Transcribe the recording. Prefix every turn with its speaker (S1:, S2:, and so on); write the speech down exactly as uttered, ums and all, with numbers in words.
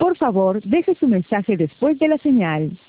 S1: Por favor, deje su mensaje después de la señal.